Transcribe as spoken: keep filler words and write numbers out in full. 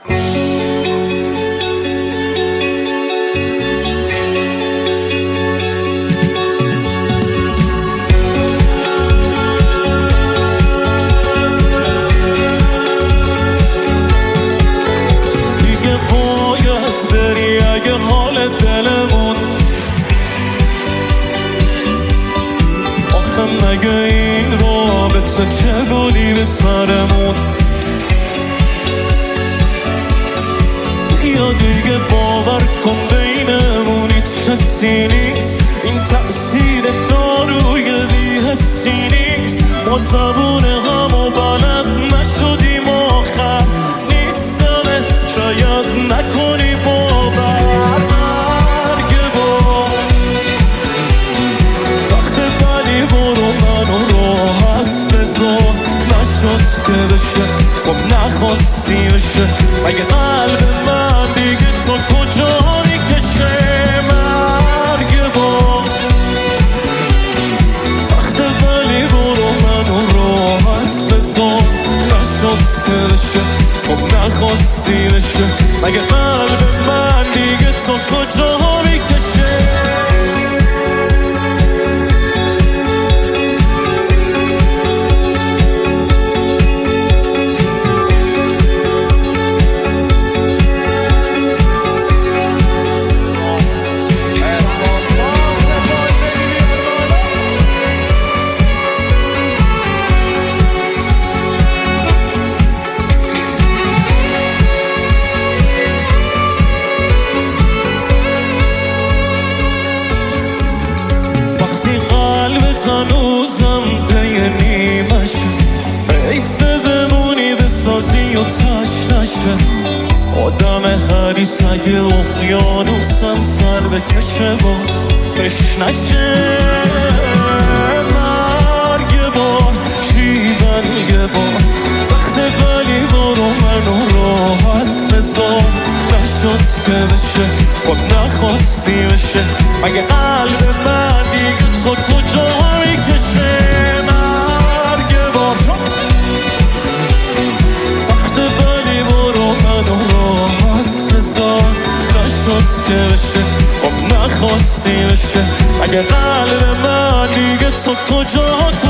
مگه این رابطه چه گلی به سرمون یا دیگه باور کن بینمون هیچ حسی نیست، این تأثیر داروی بی‌حسی نیست. ما زبون همو بلد نشدیم آخر نیستمه شاید نکنی باور. مرگ با سخته ولی برو منو راحت بذار، نشد که بشه خب نخواستی بشه. مگه قلب من دیگه تو کجا میکشه؟ مرگ با سخته ولی برو منو راحت بذار، نشد که بشه خب نخواستی بشه. مگه قلب من دیگه تو کجا میکشه؟ هنوزم پی نیمشه، حیفه بمونی بسازی و تش نشه. آدم حریص اگه اقیانوسم سر بکشه با تش نشه. مرگ بار شیون یه بار سخته ولی برو منو راحت بذار، نشد که بشه خب نخواستی بشه. مگه قلب من دیگه تو کجا میکشه؟ مرگ بار سخته ولی برو منو راحت بذار، نشد که بشه خب نخواستی بشه. مگه قلب من دیگه تو کجا